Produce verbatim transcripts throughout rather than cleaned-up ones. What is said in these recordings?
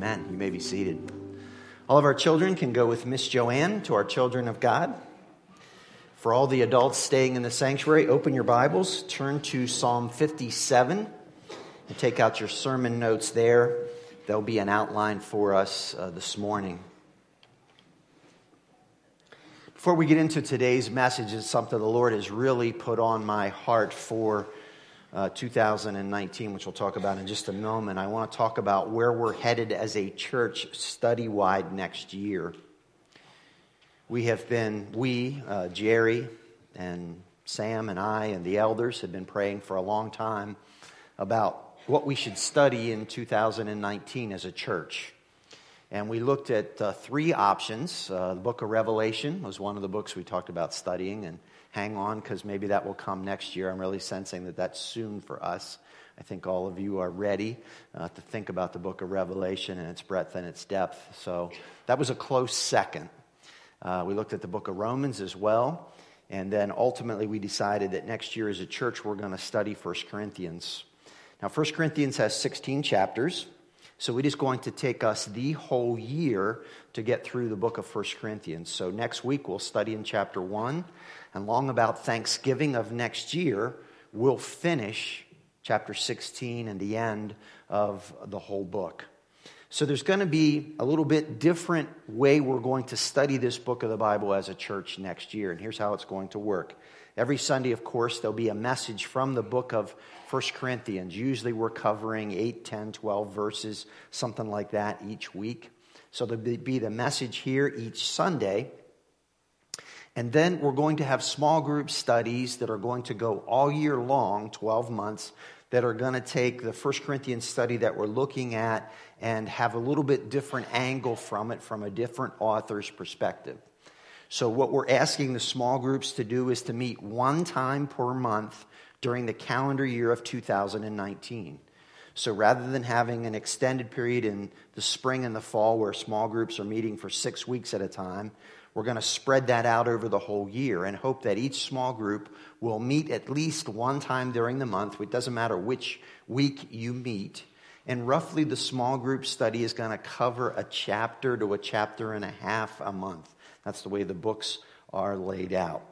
Amen. You may be seated. All of our children can go with Miss Joanne to our children of God. For all the adults staying in the sanctuary, open your Bibles, turn to Psalm fifty-seven, and take out your sermon notes there. There'll be an outline for us uh, this morning. Before we get into today's message, it's something the Lord has really put on my heart for uh, two thousand nineteen, which we'll talk about in just a moment. I want to talk about where we're headed as a church study-wide next year. We have been, we, uh, Jerry and Sam and I and the elders have been praying for a long time about what we should study in two thousand nineteen as a church. And we looked at uh, three options. Uh, the book of Revelation was one of the books we talked about studying, and hang on because maybe that will come next year. I'm really sensing that that's soon for us. I think all of you are ready uh, to think about the book of Revelation and its breadth and its depth. So that was a close second. Uh, we looked at the book of Romans as well, and then ultimately we decided that next year as a church we're going to study First Corinthians. Now First Corinthians has sixteen chapters, so it is going to take us the whole year to get through the book of First Corinthians. So next week we'll study in chapter one, and long about Thanksgiving of next year we'll finish chapter sixteen and the end of the whole book. So there's going to be a little bit different way we're going to study this book of the Bible as a church next year. And here's how it's going to work. Every Sunday, of course, there'll be a message from the book of First Corinthians. Usually we're covering eight, ten, twelve verses, something like that each week. So there'll be the message here each Sunday. And then we're going to have small group studies that are going to go all year long, twelve months, that are going to take the First Corinthians study that we're looking at and have a little bit different angle from it, from a different author's perspective. So what we're asking the small groups to do is to meet one time per month during the calendar year of two thousand nineteen. So rather than having an extended period in the spring and the fall where small groups are meeting for six weeks at a time, we're going to spread that out over the whole year and hope that each small group will meet at least one time during the month. It doesn't matter which week you meet. And roughly the small group study is going to cover a chapter to a chapter and a half a month. That's the way the books are laid out.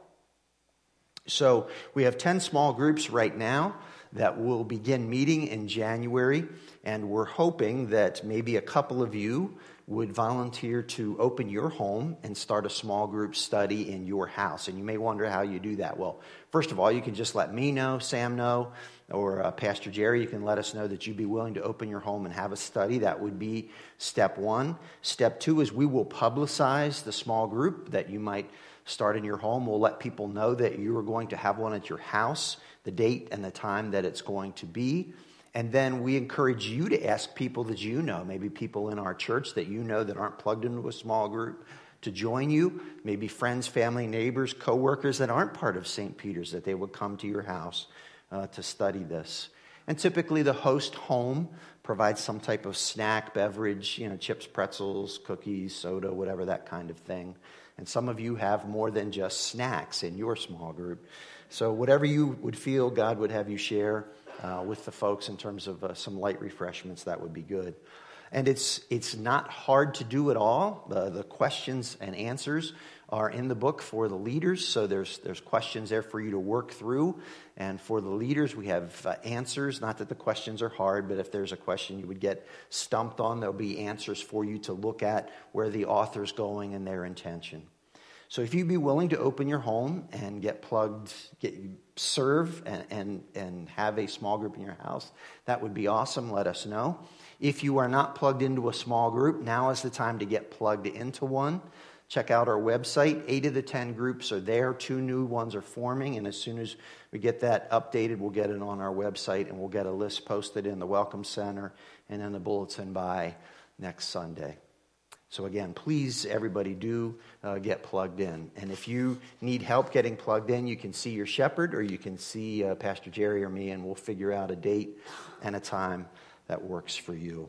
So we have ten small groups right now that will begin meeting in January. And we're hoping that maybe a couple of you would volunteer to open your home and start a small group study in your house. And you may wonder how you do that. Well, first of all, you can just let me know, Sam know, or uh, Pastor Jerry. You can let us know that you'd be willing to open your home and have a study. That would be step one. Step two is we will publicize the small group that you might start in your home. We'll let people know that you are going to have one at your house, the date and the time that it's going to be. And then we encourage you to ask people that you know, maybe people in our church that you know that aren't plugged into a small group, to join you, maybe friends, family, neighbors, coworkers that aren't part of Saint Peter's, that they would come to your house uh, to study this. And typically the host home provides some type of snack, beverage, you know, chips, pretzels, cookies, soda, whatever, that kind of thing. And some of you have more than just snacks in your small group. So whatever you would feel God would have you share Uh, with the folks in terms of uh, some light refreshments, that would be good. And it's it's not hard to do at all. Uh, the questions and answers are in the book for the leaders, so there's there's questions there for you to work through. And for the leaders, we have uh, answers. Not that the questions are hard, but if there's a question you would get stumped on, there'll be answers for you to look at where the author's going and their intention. So if you'd be willing to open your home and get plugged, get serve and, and, and have a small group in your house, that would be awesome. Let us know. If you are not plugged into a small group, now is the time to get plugged into one. Check out our website. Eight of the ten groups are there. Two new ones are forming. And as soon as we get that updated, we'll get it on our website and we'll get a list posted in the Welcome Center and in the bulletin by next Sunday. So again, please, everybody, do uh, get plugged in. And if you need help getting plugged in, you can see your shepherd or you can see uh, Pastor Jerry or me, and we'll figure out a date and a time that works for you.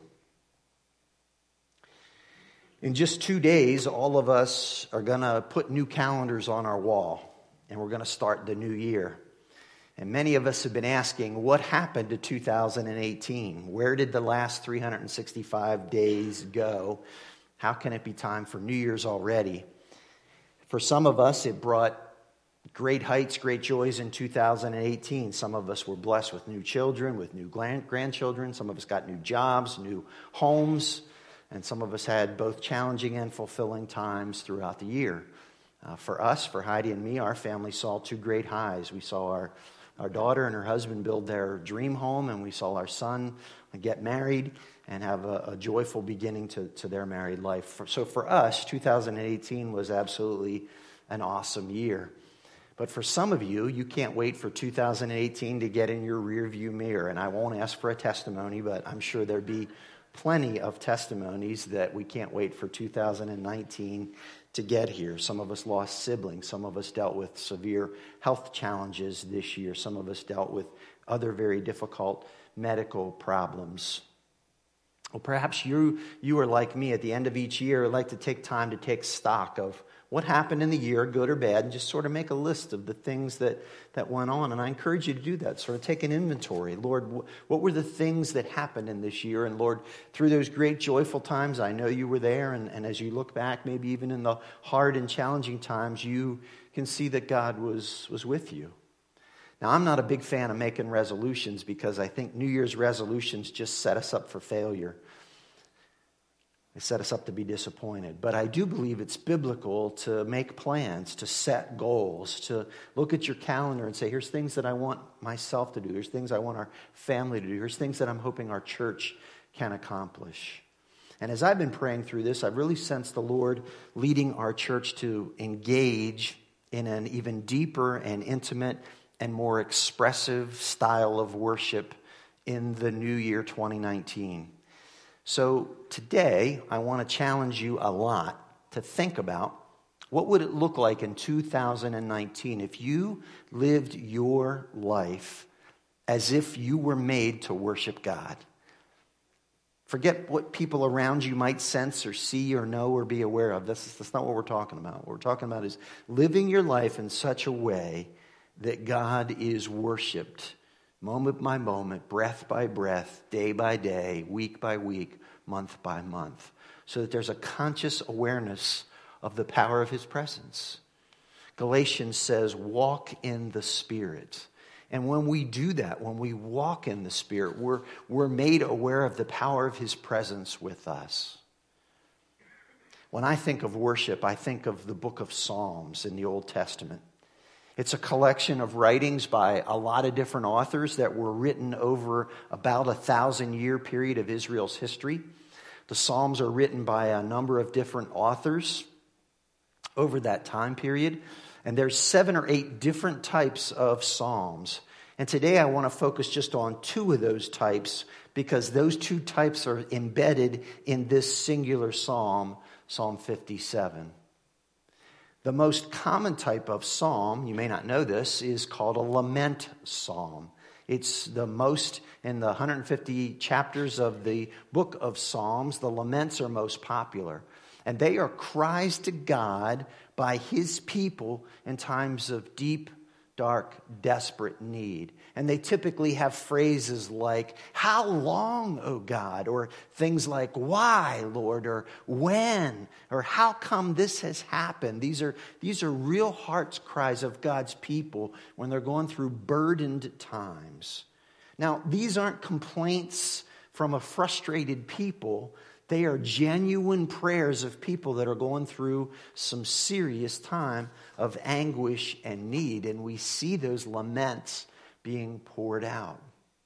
In just two days, all of us are going to put new calendars on our wall, and we're going to start the new year. And many of us have been asking, what happened to two thousand eighteen? Where did the last three hundred sixty-five days go? How can it be time for New Year's already? For some of us, it brought great heights, great joys in two thousand eighteen. Some of us were blessed with new children, with new grandchildren. Some of us got new jobs, new homes. And some of us had both challenging and fulfilling times throughout the year. Uh, for us, for Heidi and me, our family saw two great highs. We saw our, our daughter and her husband build their dream home, and we saw our son get married and have a, a joyful beginning to, to their married life. For, so for us, two thousand eighteen was absolutely an awesome year. But for some of you, you can't wait for two thousand eighteen to get in your rearview mirror. And I won't ask for a testimony, but I'm sure there'd be plenty of testimonies that we can't wait for two thousand nineteen to get here. Some of us lost siblings. Some of us dealt with severe health challenges this year. Some of us dealt with other very difficult medical problems. Well, perhaps you you are like me. At the end of each year, like to take time to take stock of what happened in the year, good or bad, and just sort of make a list of the things that, that went on. And I encourage you to do that, sort of take an inventory. Lord, what were the things that happened in this year? And Lord, through those great joyful times, I know you were there. And, and as you look back, maybe even in the hard and challenging times, you can see that God was, was with you. Now, I'm not a big fan of making resolutions because I think New Year's resolutions just set us up for failure. They set us up to be disappointed. But I do believe it's biblical to make plans, to set goals, to look at your calendar and say, here's things that I want myself to do. Here's things I want our family to do. Here's things that I'm hoping our church can accomplish. And as I've been praying through this, I've really sensed the Lord leading our church to engage in an even deeper and intimate and more expressive style of worship in the new year twenty nineteen. So today, I want to challenge you a lot to think about what would it look like in two thousand nineteen if you lived your life as if you were made to worship God. Forget what people around you might sense or see or know or be aware of. That's, that's not what we're talking about. What we're talking about is living your life in such a way that God is worshiped moment by moment, breath by breath, day by day, week by week, month by month, so that there's a conscious awareness of the power of his presence. Galatians says, walk in the Spirit. And when we do that, when we walk in the Spirit, we're, we're made aware of the power of his presence with us. When I think of worship, I think of the book of Psalms in the Old Testament. It's a collection of writings by a lot of different authors that were written over about a thousand year period of Israel's history. The Psalms are written by a number of different authors over that time period. And there's seven or eight different types of Psalms. And today I want to focus just on two of those types because those two types are embedded in this singular Psalm, Psalm fifty-seven. The most common type of psalm, you may not know this, is called a lament psalm. It's the most, in the one hundred fifty chapters of the book of Psalms, the laments are most popular. And they are cries to God by his people in times of deep, dark, desperate need. And they typically have phrases like, how long, O God? Or things like, why, Lord? Or when? Or how come this has happened? These are, these are real heart's cries of God's people when they're going through burdened times. Now, these aren't complaints from a frustrated people. They are genuine prayers of people that are going through some serious time of anguish and need. And we see those laments being poured out.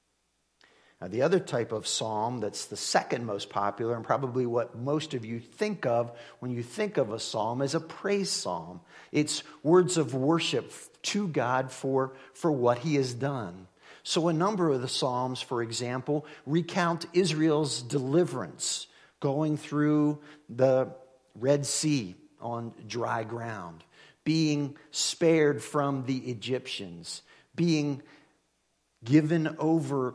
Now, the other type of psalm that's the second most popular and probably what most of you think of when you think of a psalm is a praise psalm. It's words of worship to God for, for what he has done. So a number of the psalms, for example, recount Israel's deliverance, going through the Red Sea on dry ground, being spared from the Egyptians, being given over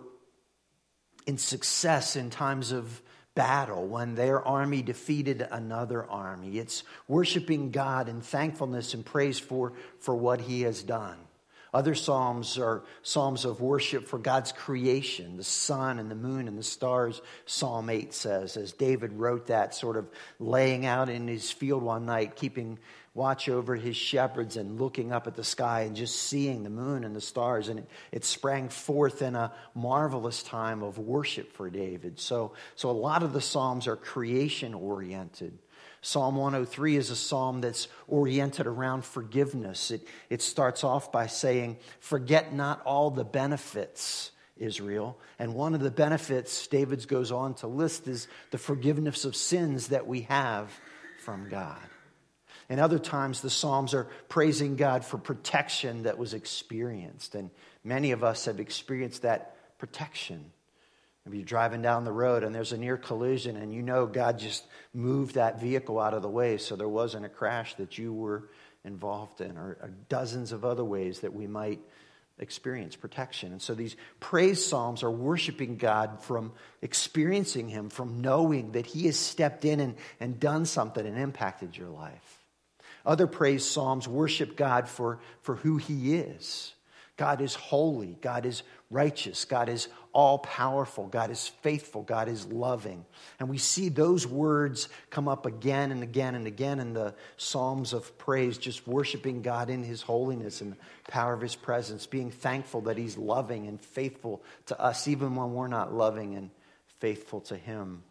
in success in times of battle when their army defeated another army. It's worshiping God in thankfulness and praise for, for what he has done. Other psalms are psalms of worship for God's creation, the sun and the moon and the stars, Psalm eight says, as David wrote that, sort of laying out in his field one night, keeping watch over his shepherds and looking up at the sky and just seeing the moon and the stars. And it, it sprang forth in a marvelous time of worship for David. So, so a lot of the psalms are creation-oriented. Psalm one oh three is a psalm that's oriented around forgiveness. It, it starts off by saying, "Forget not all the benefits, Israel." And one of the benefits David goes on to list is the forgiveness of sins that we have from God. And other times the Psalms are praising God for protection that was experienced. And many of us have experienced that protection. Maybe you're driving down the road and there's a near collision and you know God just moved that vehicle out of the way so there wasn't a crash that you were involved in, or, or dozens of other ways that we might experience protection. And so these praise psalms are worshiping God from experiencing Him, from knowing that He has stepped in and, and done something and impacted your life. Other praise psalms worship God for, for who He is. God is holy. God is righteous. God is all-powerful. God is faithful. God is loving. And we see those words come up again and again and again in the Psalms of praise, just worshiping God in His holiness and the power of His presence, being thankful that He's loving and faithful to us, even when we're not loving and faithful to Him.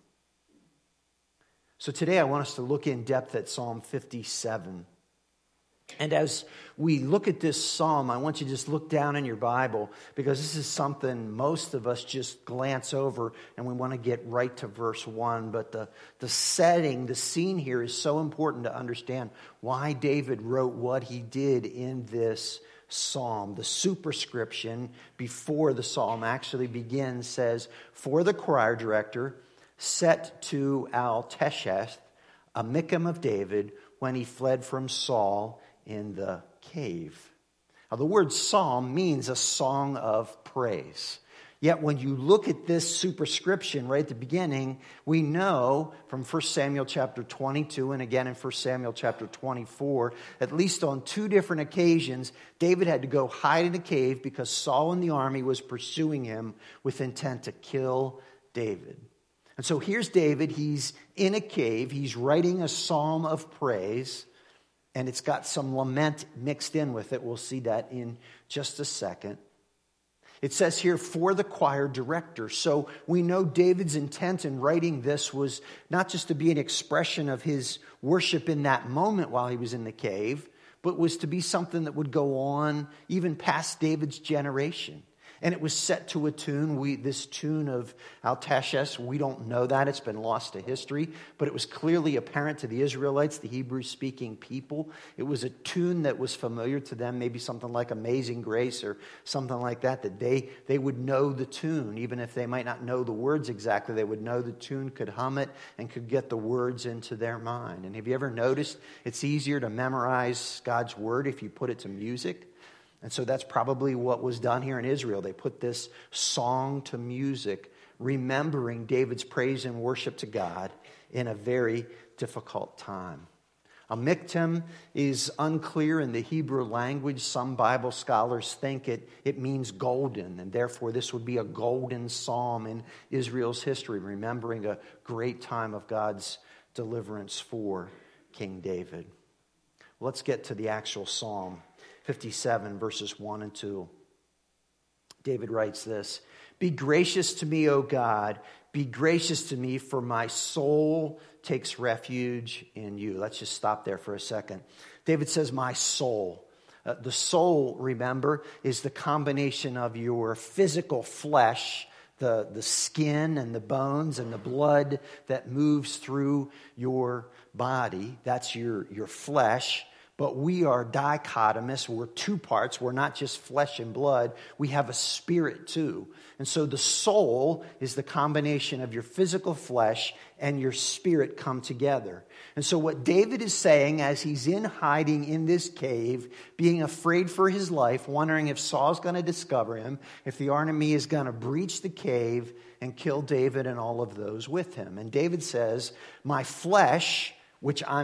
So today I want us to look in depth at Psalm fifty-seven. And as we look at this psalm, I want you to just look down in your Bible, because this is something most of us just glance over and we want to get right to verse one. But the, the setting, the scene here is so important to understand why David wrote what he did in this psalm. The superscription before the psalm actually begins says, "For the choir director, set to Al-Tesheth, a Micham of David, when he fled from Saul in the cave." Now, the word psalm means a song of praise. Yet when you look at this superscription right at the beginning, we know from First Samuel chapter twenty-two and again in First Samuel chapter twenty-four, at least on two different occasions, David had to go hide in a cave because Saul and the army was pursuing him with intent to kill David. And so here's David, he's in a cave, he's writing a psalm of praise, and it's got some lament mixed in with it. We'll see that in just a second. It says here, "For the choir director." So we know David's intent in writing this was not just to be an expression of his worship in that moment while he was in the cave, but was to be something that would go on even past David's generation. And it was set to a tune. We, this tune of Al-Tesheth, we don't know that. It's been lost to history. But it was clearly apparent to the Israelites, the Hebrew-speaking people. It was a tune that was familiar to them, maybe something like Amazing Grace or something like that, that they, they would know the tune. Even if they might not know the words exactly, they would know the tune, could hum it, and could get the words into their mind. And have you ever noticed it's easier to memorize God's word if you put it to music? And so that's probably what was done here in Israel. They put this song to music, remembering David's praise and worship to God in a very difficult time. A miktam is unclear in the Hebrew language. Some Bible scholars think it, it means golden, and therefore this would be a golden psalm in Israel's history, remembering a great time of God's deliverance for King David. Let's get to the actual psalm. fifty-seven, verses one and two. David writes this: "Be gracious to me, O God. Be gracious to me, for my soul takes refuge in you." Let's just stop there for a second. David says, my soul. Uh, the soul, remember, is the combination of your physical flesh, the, the skin and the bones and the blood that moves through your body. That's your, your flesh. But we are dichotomous. We're two parts. We're not just flesh and blood. We have a spirit too. And so the soul is the combination of your physical flesh and your spirit come together. And so what David is saying as he's in hiding in this cave, being afraid for his life, wondering if Saul's going to discover him, if the army is going to breach the cave and kill David and all of those with him. And David says, my flesh, which I'm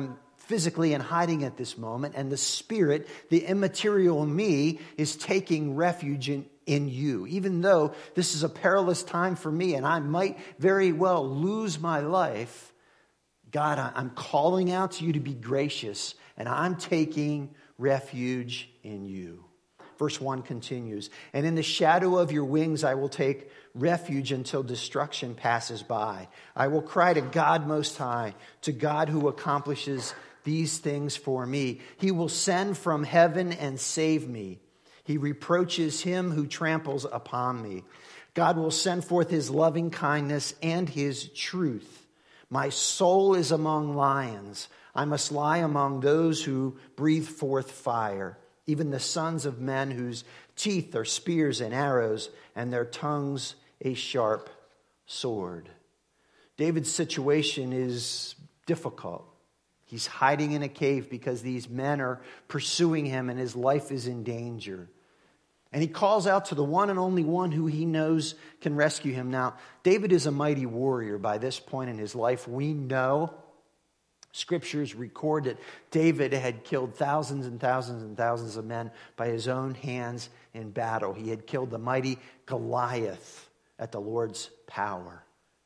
physically and hiding at this moment, and the Spirit, the immaterial me, is taking refuge in, in you. Even though this is a perilous time for me and I might very well lose my life, God, I'm calling out to you to be gracious, and I'm taking refuge in you. Verse one continues, and in the shadow of your wings I will take refuge until destruction passes by. I will cry to God Most High, to God who accomplishes these things for me. He will send from heaven and save me. He reproaches him who tramples upon me. God will send forth his loving kindness and his truth. My soul is among lions. I must lie among those who breathe forth fire, even the sons of men whose teeth are spears and arrows, and their tongues a sharp sword. David's situation is difficult. He's hiding in a cave because these men are pursuing him and his life is in danger. And he calls out to the one and only one who he knows can rescue him. Now, David is a mighty warrior by this point in his life. We know, Scriptures record that David had killed thousands and thousands and thousands of men by his own hands in battle. He had killed the mighty Goliath at the Lord's power.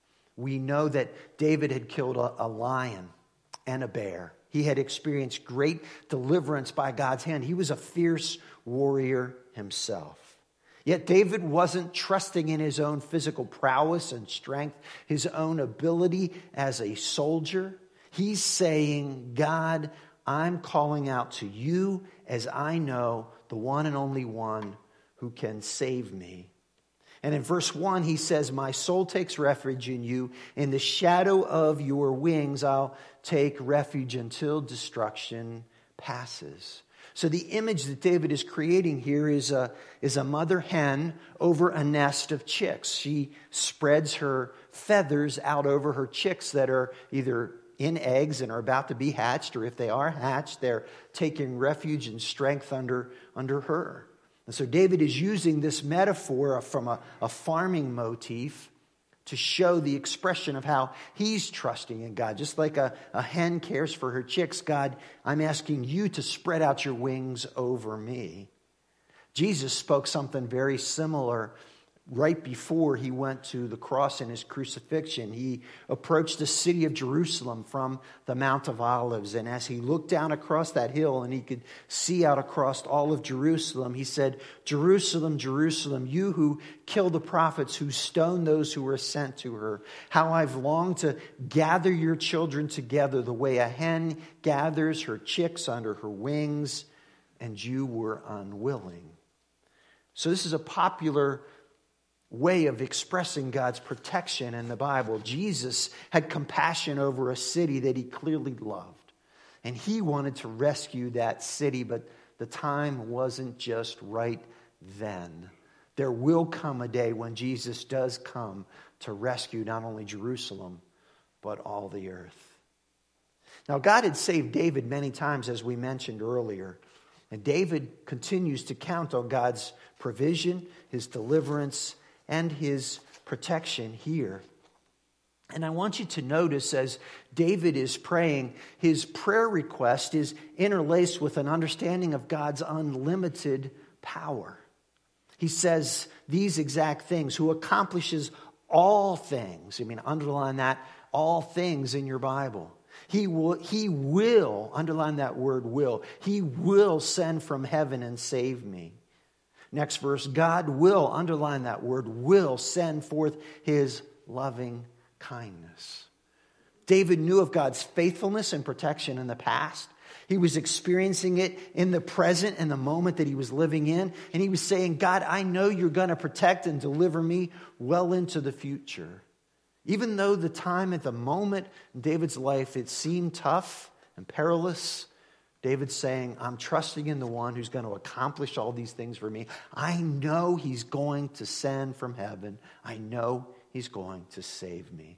We know that David had killed a, a lion and a bear. He had experienced great deliverance by God's hand. He was a fierce warrior himself. Yet David wasn't trusting in his own physical prowess and strength, his own ability as a soldier. He's saying, God, I'm calling out to you as I know the one and only one who can save me. And in verse one, he says, my soul takes refuge in you. In the shadow of your wings, I'll take refuge until destruction passes. So the image that David is creating here is a, is a mother hen over a nest of chicks. She spreads her feathers out over her chicks that are either in eggs and are about to be hatched, or if they are hatched, they're taking refuge and strength under, under her. And so David is using this metaphor from a, a farming motif to show the expression of how he's trusting in God. Just like a, a hen cares for her chicks, God, I'm asking you to spread out your wings over me. Jesus spoke something very similar right before he went to the cross and his crucifixion. He approached the city of Jerusalem from the Mount of Olives. And as he looked down across that hill and he could see out across all of Jerusalem, he said, Jerusalem, Jerusalem, you who kill the prophets, who stone those who were sent to her, how I've longed to gather your children together the way a hen gathers her chicks under her wings, and you were unwilling. So this is a popular way of expressing God's protection in the Bible. Jesus had compassion over a city that he clearly loved. And he wanted to rescue that city, but the time wasn't just right then. There will come a day when Jesus does come to rescue not only Jerusalem, but all the earth. Now, God had saved David many times, as we mentioned earlier. And David continues to count on God's provision, his deliverance, and his protection here. And I want you to notice as David is praying, his prayer request is interlaced with an understanding of God's unlimited power. He says these exact things, who accomplishes all things. I mean, underline that, all things in your Bible. He will, he will, underline that word will, he will send from heaven and save me. Next verse, God will, underline that word, will send forth his loving kindness. David knew of God's faithfulness and protection in the past. He was experiencing it in the present and the moment that he was living in. And he was saying, God, I know you're going to protect and deliver me well into the future. Even though the time at the moment in David's life, it seemed tough and perilous, David's saying, I'm trusting in the one who's going to accomplish all these things for me. I know he's going to send from heaven. I know he's going to save me.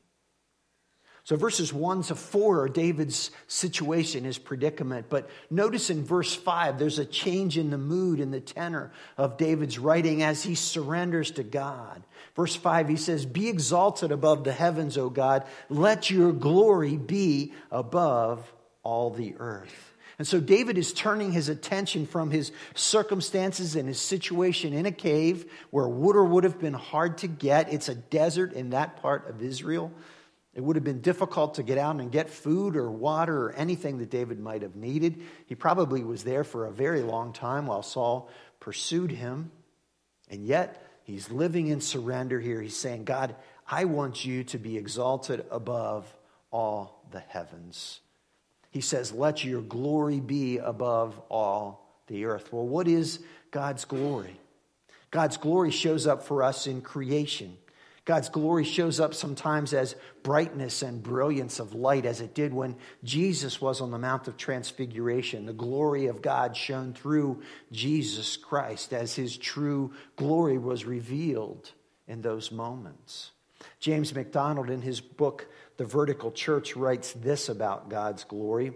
So verses one to four are David's situation, his predicament. But notice in verse five, there's a change in the mood and the tenor of David's writing as he surrenders to God. Verse five, he says, be exalted above the heavens, O God. Let your glory be above all the earth. And so David is turning his attention from his circumstances and his situation in a cave where water would have been hard to get. It's a desert in that part of Israel. It would have been difficult to get out and get food or water or anything that David might have needed. He probably was there for a very long time while Saul pursued him. And yet, he's living in surrender here. He's saying, God, I want you to be exalted above all the heavens. He says, let your glory be above all the earth. Well, what is God's glory? God's glory shows up for us in creation. God's glory shows up sometimes as brightness and brilliance of light, as it did when Jesus was on the Mount of Transfiguration. The glory of God shone through Jesus Christ as his true glory was revealed in those moments. James MacDonald, in his book, The Vertical Church, writes this about God's glory.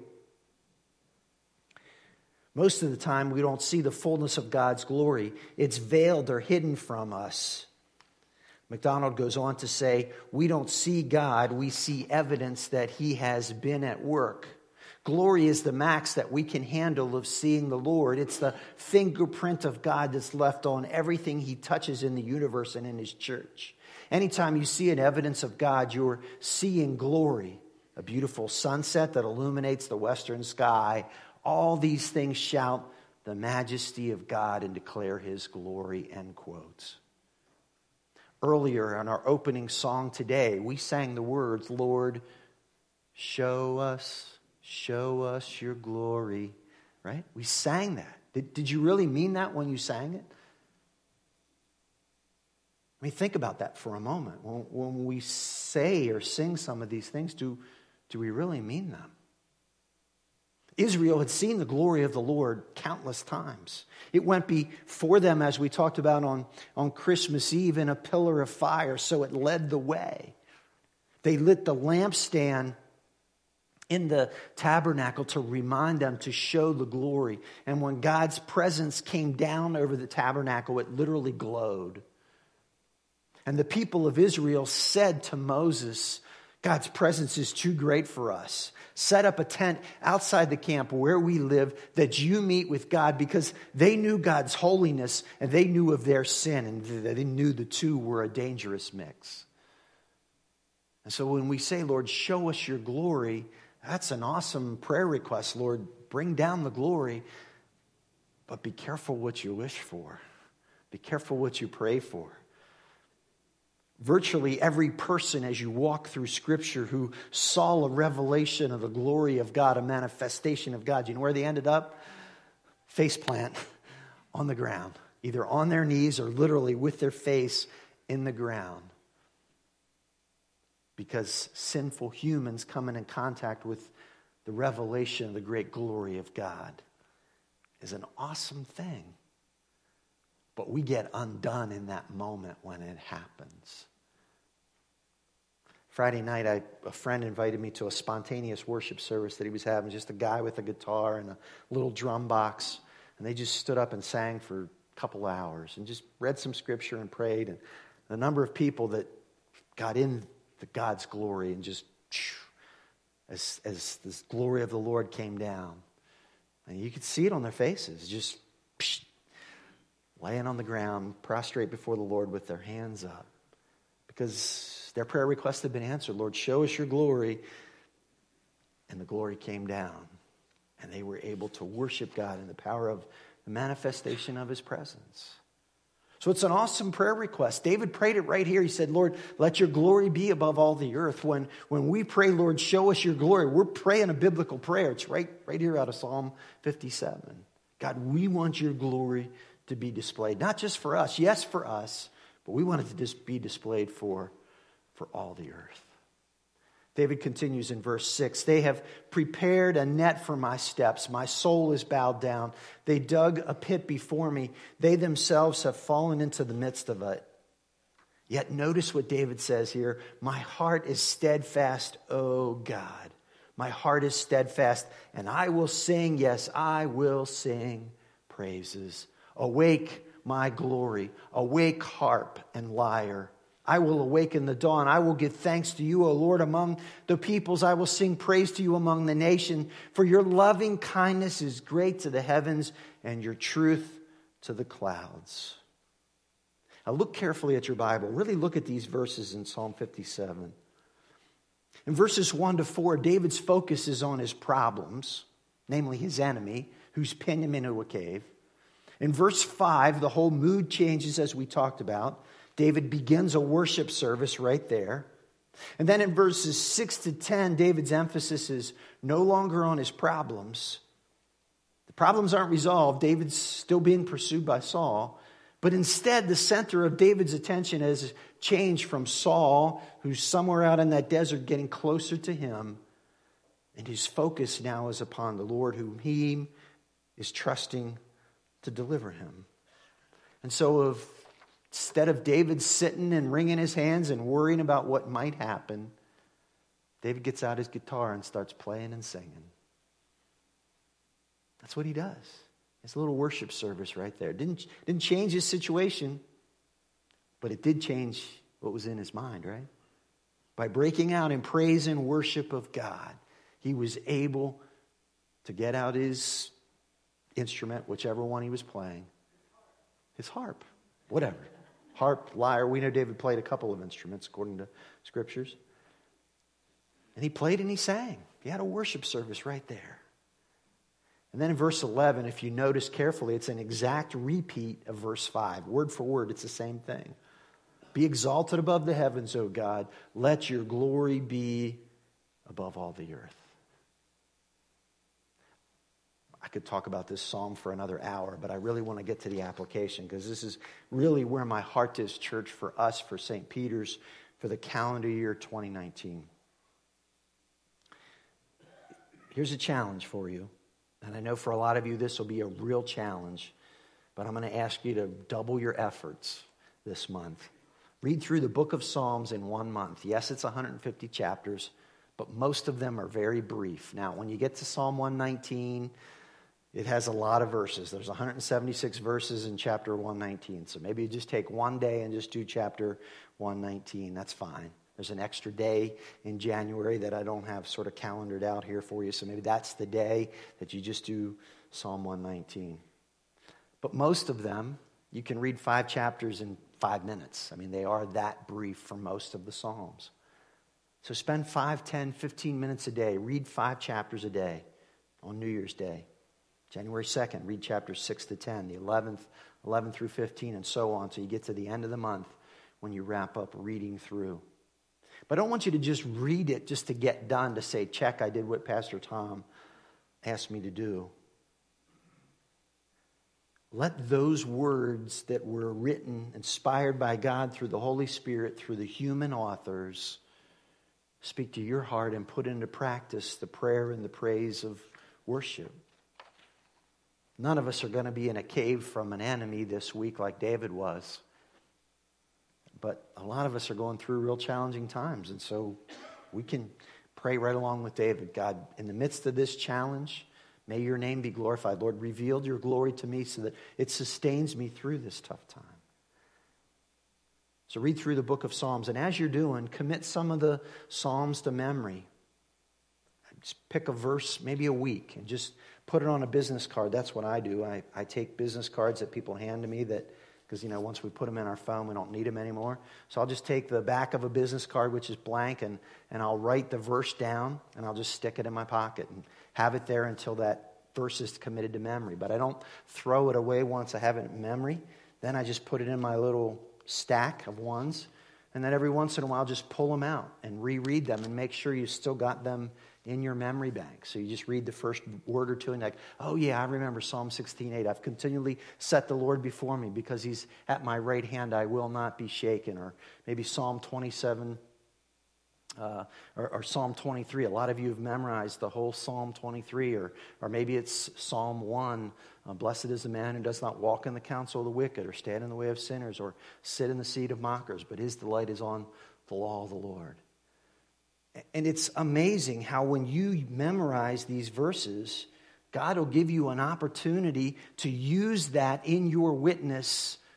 Most of the time, we don't see the fullness of God's glory. It's veiled or hidden from us. MacDonald goes on to say, we don't see God, we see evidence that he has been at work. Glory is the max that we can handle of seeing the Lord. It's the fingerprint of God that's left on everything he touches in the universe and in his church. Anytime you see an evidence of God, you're seeing glory. A beautiful sunset that illuminates the western sky. All these things shout the majesty of God and declare his glory, end quotes. Earlier in our opening song today, we sang the words, Lord, show us, show us your glory, right? We sang that. Did, did you really mean that when you sang it? I mean, think about that for a moment. When, when we say or sing some of these things, do, do we really mean them? Israel had seen the glory of the Lord countless times. It went before them, as we talked about on, on Christmas Eve, in a pillar of fire, so it led the way. They lit the lampstand in the tabernacle to remind them, to show the glory. And when God's presence came down over the tabernacle, it literally glowed. And the people of Israel said to Moses, God's presence is too great for us. Set up a tent outside the camp where we live that you meet with God, because they knew God's holiness and they knew of their sin, and they knew the two were a dangerous mix. And so when we say, Lord, show us your glory, that's an awesome prayer request. Lord, bring down the glory, but be careful what you wish for. Be careful what you pray for. Virtually every person, as you walk through Scripture, who saw a revelation of the glory of God, a manifestation of God, you know where they ended up? Faceplant on the ground, either on their knees or literally with their face in the ground. Because sinful humans coming in contact with the revelation of the great glory of God is an awesome thing. But we get undone in that moment when it happens. Friday night, I, a friend invited me to a spontaneous worship service that he was having. Just a guy with a guitar and a little drum box. And they just stood up and sang for a couple hours and just read some scripture and prayed. And the number of people that got in the God's glory and just, as, as this glory of the Lord came down. And you could see it on their faces, just psh, laying on the ground, prostrate before the Lord with their hands up. Because their prayer request had been answered. Lord, show us your glory. And the glory came down. And they were able to worship God in the power of the manifestation of his presence. So it's an awesome prayer request. David prayed it right here. He said, Lord, let your glory be above all the earth. When, when we pray, Lord, show us your glory, we're praying a biblical prayer. It's right, right here out of Psalm fifty-seven. God, we want your glory to be displayed. Not just for us. Yes, for us. But we want it to just be displayed for, for all the earth. David continues in verse six. They have prepared a net for my steps. My soul is bowed down. They dug a pit before me. They themselves have fallen into the midst of it. Yet notice what David says here. My heart is steadfast, O God. My heart is steadfast, and I will sing, yes, I will sing praises. Awake, my glory. Awake, harp and lyre. I will awaken the dawn. I will give thanks to you, O Lord, among the peoples. I will sing praise to you among the nation. For your loving kindness is great to the heavens and your truth to the clouds. Now look carefully at your Bible. Really look at these verses in Psalm fifty-seven. In verses one to four, David's focus is on his problems, namely his enemy, who's pinned him into a cave. In verse five, the whole mood changes as we talked about. David begins a worship service right there. And then in verses six to ten, David's emphasis is no longer on his problems. The problems aren't resolved. David's still being pursued by Saul. But instead, the center of David's attention has changed from Saul, who's somewhere out in that desert getting closer to him. And his focus now is upon the Lord, whom he is trusting to deliver him. And so if, instead of David sitting and wringing his hands and worrying about what might happen, David gets out his guitar and starts playing and singing. That's what he does. It's a little worship service right there. Didn't, didn't change his situation, but it did change what was in his mind, right? By breaking out in praise and worship of God, he was able to get out his instrument, whichever one he was playing, his harp, whatever. Harp, lyre. We know David played a couple of instruments according to scriptures. And he played and he sang. He had a worship service right there. And then in verse eleven, if you notice carefully, it's an exact repeat of verse five. Word for word, it's the same thing. Be exalted above the heavens, O God. Let your glory be above all the earth. I could talk about this psalm for another hour, but I really want to get to the application because this is really where my heart is, church, for us, for Saint Peter's, for the calendar year twenty nineteen. Here's a challenge for you. And I know for a lot of you this will be a real challenge, but I'm going to ask you to double your efforts this month. Read through the book of Psalms in one month. Yes, it's one hundred fifty chapters, but most of them are very brief. Now, when you get to Psalm one nineteen, it has a lot of verses. There's one hundred seventy-six verses in chapter one nineteen. So maybe you just take one day and just do chapter one nineteen. That's fine. There's an extra day in January that I don't have sort of calendared out here for you. So maybe that's the day that you just do Psalm one nineteen. But most of them, you can read five chapters in five minutes. I mean, they are that brief for most of the Psalms. So spend five, ten, fifteen minutes a day. Read five chapters a day on New Year's Day. January second, read chapters six to ten. The eleventh, eleven through fifteen, and so on. So you get to the end of the month when you wrap up reading through. But I don't want you to just read it just to get done, to say, check, I did what Pastor Tom asked me to do. Let those words that were written, inspired by God through the Holy Spirit, through the human authors, speak to your heart and put into practice the prayer and the praise of worship. None of us are going to be in a cave from an enemy this week like David was. But a lot of us are going through real challenging times. And so we can pray right along with David. God, in the midst of this challenge, may your name be glorified. Lord, reveal your glory to me so that it sustains me through this tough time. So read through the book of Psalms. And as you're doing, commit some of the Psalms to memory. Just pick a verse, maybe a week, and just put it on a business card. That's what I do. I, I take business cards that people hand to me that, because, you know, once we put them in our phone, we don't need them anymore. So I'll just take the back of a business card, which is blank, and, and I'll write the verse down, and I'll just stick it in my pocket and have it there until that verse is committed to memory. But I don't throw it away once I have it in memory. Then I just put it in my little stack of ones, and then every once in a while just pull them out and reread them and make sure you still got them in your memory bank. So you just read the first word or two and like, oh yeah, I remember Psalm sixteen eight. I've continually set the Lord before me because he's at my right hand. I will not be shaken. Or maybe Psalm twenty-seven uh, or, or Psalm twenty-three. A lot of you have memorized the whole Psalm twenty-three. Or, or maybe it's Psalm one. Uh, Blessed is the man who does not walk in the counsel of the wicked or stand in the way of sinners or sit in the seat of mockers. But his delight is on the law of the Lord. And it's amazing how when you memorize these verses, God will give you an opportunity to use that in your witness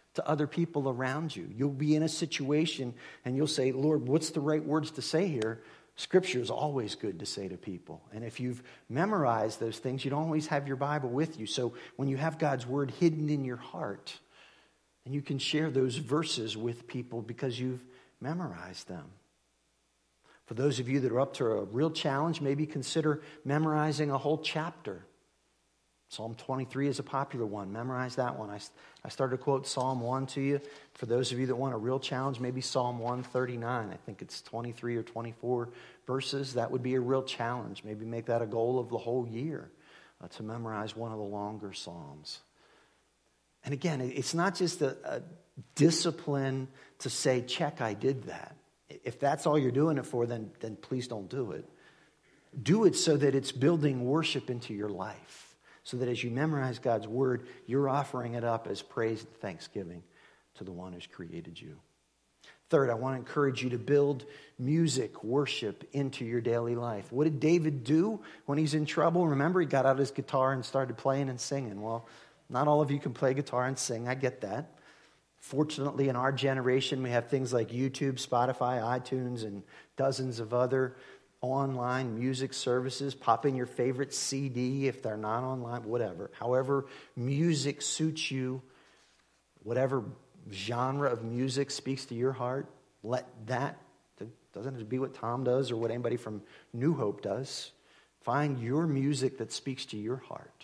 to other people around you. You'll be in a situation and you'll say, Lord, what's the right words to say here? Scripture is always good to say to people. And if you've memorized those things, you don't always have your Bible with you. So when you have God's word hidden in your heart, and you can share those verses with people because you've memorized them. For those of you that are up to a real challenge, maybe consider memorizing a whole chapter. Psalm twenty-three is a popular one. Memorize that one. I, I started to quote Psalm one to you. For those of you that want a real challenge, maybe Psalm one thirty-nine. I think it's twenty-three or twenty-four verses. That would be a real challenge. Maybe make that a goal of the whole year uh, to memorize one of the longer Psalms. And again, it's not just a, a discipline to say, check, I did that. If that's all you're doing it for, then, then please don't do it. Do it so that it's building worship into your life. So that as you memorize God's word, you're offering it up as praise and thanksgiving to the one who's created you. Third, I want to encourage you to build music, worship into your daily life. What did David do when he's in trouble? Remember, he got out his guitar and started playing and singing. Well, not all of you can play guitar and sing. I get that. Fortunately, in our generation, we have things like YouTube, Spotify, iTunes, and dozens of other online music services. Pop in your favorite C D if they're not online, whatever. However music suits you, whatever genre of music speaks to your heart, let that, it doesn't have to be what Tom does or what anybody from New Hope does. Find your music that speaks to your heart.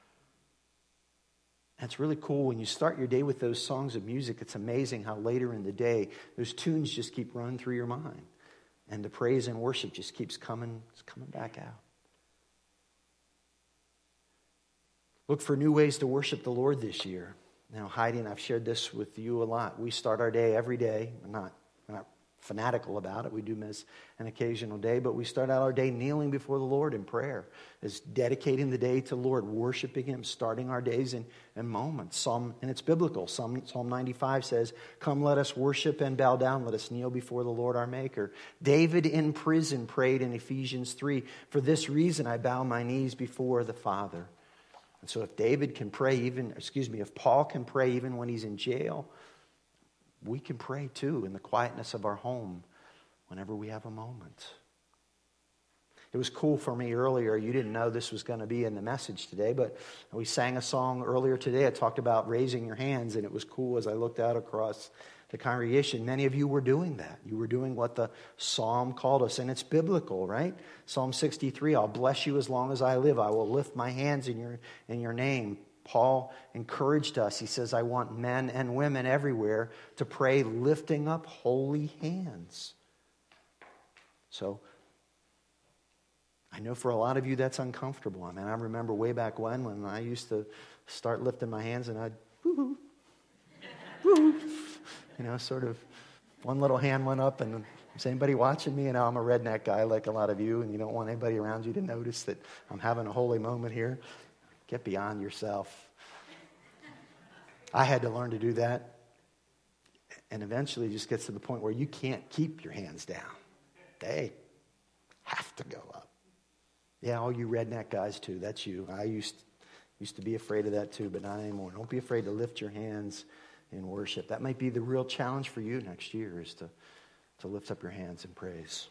And it's really cool when you start your day with those songs of music. It's amazing how later in the day, those tunes just keep running through your mind. And the praise and worship just keeps coming, it's coming back out. Look for new ways to worship the Lord this year. Now, Heidi and I've shared this with you a lot. We start our day every day. We're not, we're not fanatical about it. We do miss an occasional day, but we start out our day kneeling before the Lord in prayer. It's dedicating the day to the Lord, worshiping Him, starting our days in, in moments. Psalm, and it's biblical. Psalm, Psalm ninety-five says, "Come, let us worship and bow down. Let us kneel before the Lord our Maker." David in prison prayed in Ephesians three, "For this reason I bow my knees before the Father." And so if David can pray even, excuse me, if Paul can pray even when he's in jail, we can pray too in the quietness of our home whenever we have a moment. It was cool for me earlier. You didn't know this was going to be in the message today, but we sang a song earlier today. I talked about raising your hands, and it was cool as I looked out across the congregation. Many of you were doing that. You were doing what the psalm called us, and it's biblical, right? Psalm sixty-three, "I'll bless you as long as I live. I will lift my hands in your in your name." Paul encouraged us. He says, "I want men and women everywhere to pray lifting up holy hands." So, I know for a lot of you that's uncomfortable. I mean, I remember way back when, when I used to start lifting my hands and I'd, woo-hoo, woo-hoo. You know, sort of one little hand went up and is anybody watching me? And I'm a redneck guy like a lot of you, and you don't want anybody around you to notice that I'm having a holy moment here. Get beyond yourself. I had to learn to do that. And eventually it just gets to the point where you can't keep your hands down. They have to go up. Yeah, all you redneck guys too. That's you. I used, used to be afraid of that too, but not anymore. Don't be afraid to lift your hands in worship. That might be the real challenge for you next year, is to, to lift up your hands in praise.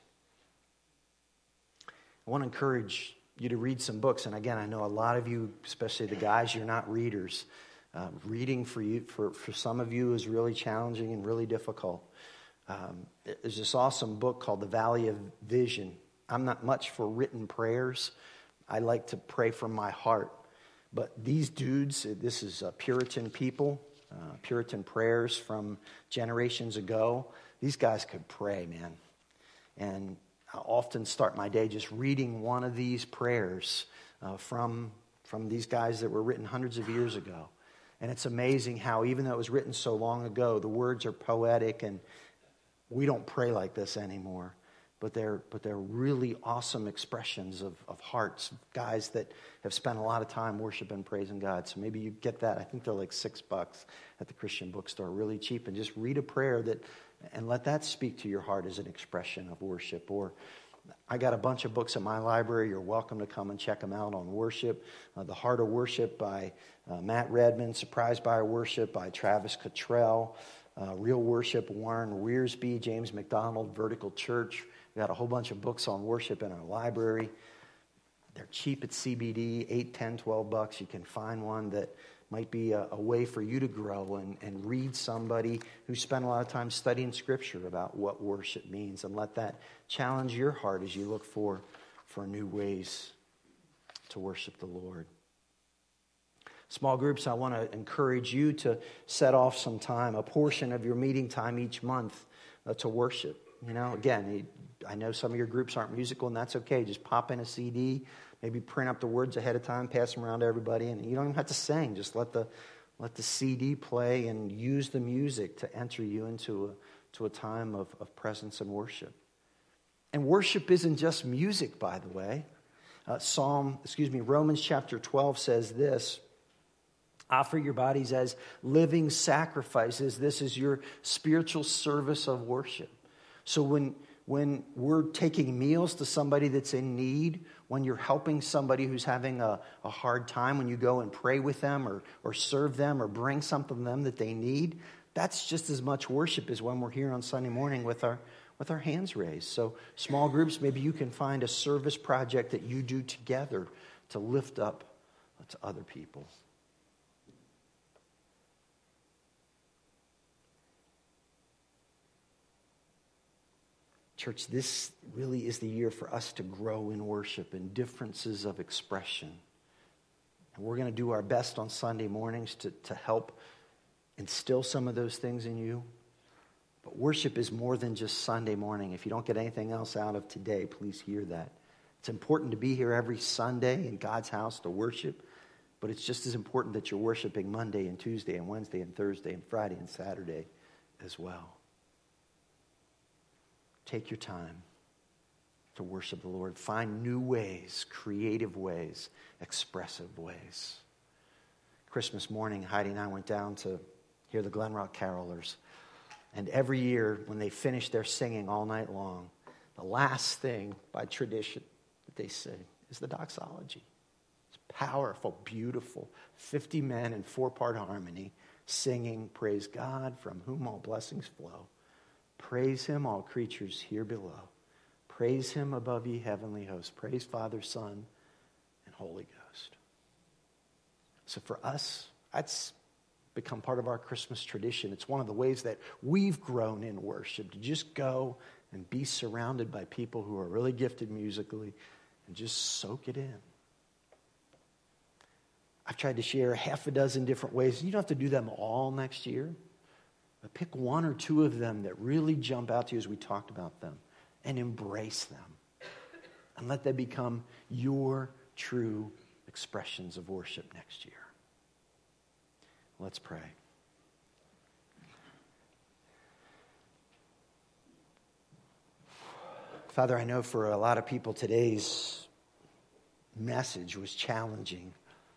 I want to encourage you to read some books. And again, I know a lot of you, especially the guys, you're not readers. Uh, reading for you, for, for some of you, is really challenging and really difficult. Um, there's this awesome book called The Valley of Vision. I'm not much for written prayers. I like to pray from my heart. But these dudes, this is uh, Puritan people, uh, Puritan prayers from generations ago. These guys could pray, man. And I often start my day just reading one of these prayers uh, from, from these guys that were written hundreds of years ago. And it's amazing how, even though it was written so long ago, the words are poetic, and we don't pray like this anymore. But they're but they're really awesome expressions of, of hearts, guys that have spent a lot of time worshiping, praising God. So maybe you get that. I think they're like six bucks at the Christian bookstore, really cheap. And just read a prayer that, and let that speak to your heart as an expression of worship. Or I got a bunch of books in my library. You're welcome to come and check them out on worship. Uh, The Heart of Worship by uh, Matt Redman, Surprised by Our Worship by Travis Cottrell, uh, Real Worship, Warren Rearsby, James McDonald, Vertical Church. We got a whole bunch of books on worship in our library. They're cheap at C B D, eight, ten, twelve bucks. You can find one that might be a, a way for you to grow and, and read somebody who spent a lot of time studying Scripture about what worship means, and let that challenge your heart as you look for, for new ways to worship the Lord. Small groups, I want to encourage you to set off some time, a portion of your meeting time each month uh, to worship. You know, again, I know some of your groups aren't musical, and that's okay. Just pop in a C D, maybe print up the words ahead of time, pass them around to everybody, and you don't even have to sing. Just let the let the C D play and use the music to enter you into a, to a time of, of presence and worship. And worship isn't just music, by the way. Uh, Psalm, excuse me, Romans chapter twelve says this: offer your bodies as living sacrifices. This is your spiritual service of worship. So when when we're taking meals to somebody that's in need, when you're helping somebody who's having a, a hard time, when you go and pray with them or, or serve them or bring something to them that they need, that's just as much worship as when we're here on Sunday morning with our with our hands raised. So small groups, maybe you can find a service project that you do together to lift up to other people. Church, this really is the year for us to grow in worship and differences of expression. And we're going to do our best on Sunday mornings to, to help instill some of those things in you. But worship is more than just Sunday morning. If you don't get anything else out of today, please hear that. It's important to be here every Sunday in God's house to worship, but it's just as important that you're worshiping Monday and Tuesday and Wednesday and Thursday and Friday and Saturday as well. Take your time to worship the Lord. Find new ways, creative ways, expressive ways. Christmas morning, Heidi and I went down to hear the Glen Rock Carolers. And every year, when they finish their singing all night long, the last thing by tradition that they sing is the doxology. It's powerful, beautiful, fifty men in four-part harmony singing, "Praise God, from whom all blessings flow. Praise him, all creatures here below. Praise him above ye heavenly hosts. Praise Father, Son, and Holy Ghost." So for us, that's become part of our Christmas tradition. It's one of the ways that we've grown in worship, to just go and be surrounded by people who are really gifted musically and just soak it in. I've tried to share half a dozen different ways. You don't have to do them all next year. But pick one or two of them that really jump out to you as we talked about them, and embrace them. And let them become your true expressions of worship next year. Let's pray. Father, I know for a lot of people today's message was challenging.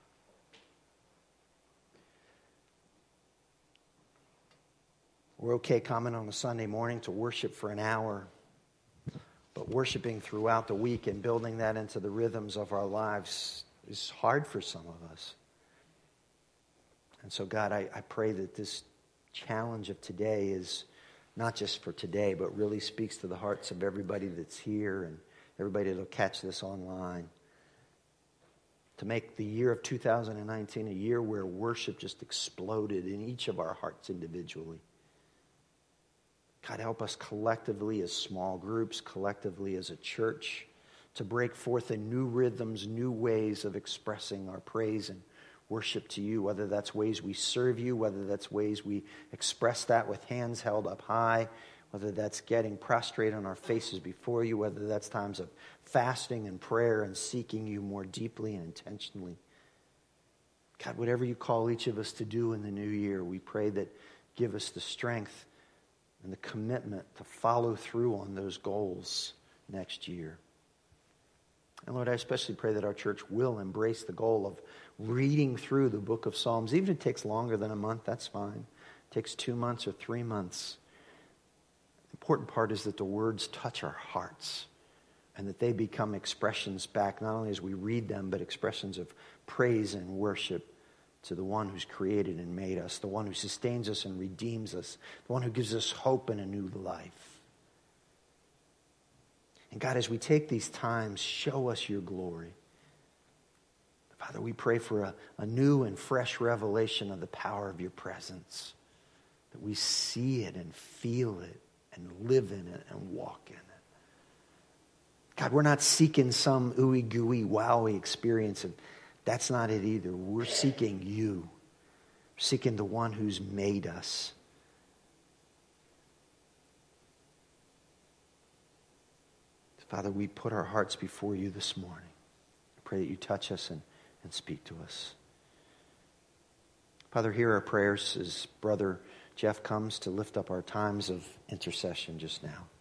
We're okay coming on a Sunday morning to worship for an hour, but worshiping throughout the week and building that into the rhythms of our lives is hard for some of us. And so, God, I, I pray that this challenge of today is not just for today, but really speaks to the hearts of everybody that's here and everybody that'll catch this online. To make the year of two thousand nineteen a year where worship just exploded in each of our hearts individually. God, help us collectively as small groups, collectively as a church, to break forth in new rhythms, new ways of expressing our praise and worship to you, whether that's ways we serve you, whether that's ways we express that with hands held up high, whether that's getting prostrate on our faces before you, whether that's times of fasting and prayer and seeking you more deeply and intentionally. God, whatever you call each of us to do in the new year, we pray that give us the strength and the commitment to follow through on those goals next year. And Lord, I especially pray that our church will embrace the goal of reading through the book of Psalms. Even if it takes longer than a month, that's fine. It takes two months or three months. The important part is that the words touch our hearts and that they become expressions back, not only as we read them, but expressions of praise and worship to the one who's created and made us, the one who sustains us and redeems us, the one who gives us hope and a new life. And God, as we take these times, show us your glory. Father, we pray for a, a new and fresh revelation of the power of your presence, that we see it and feel it and live in it and walk in it. God, we're not seeking some ooey gooey wowie experience, and that's not it either. We're seeking you. We're seeking the one who's made us. Father, we put our hearts before you this morning. I pray that you touch us and, and speak to us. Father, hear our prayers as Brother Jeff comes to lift up our times of intercession just now.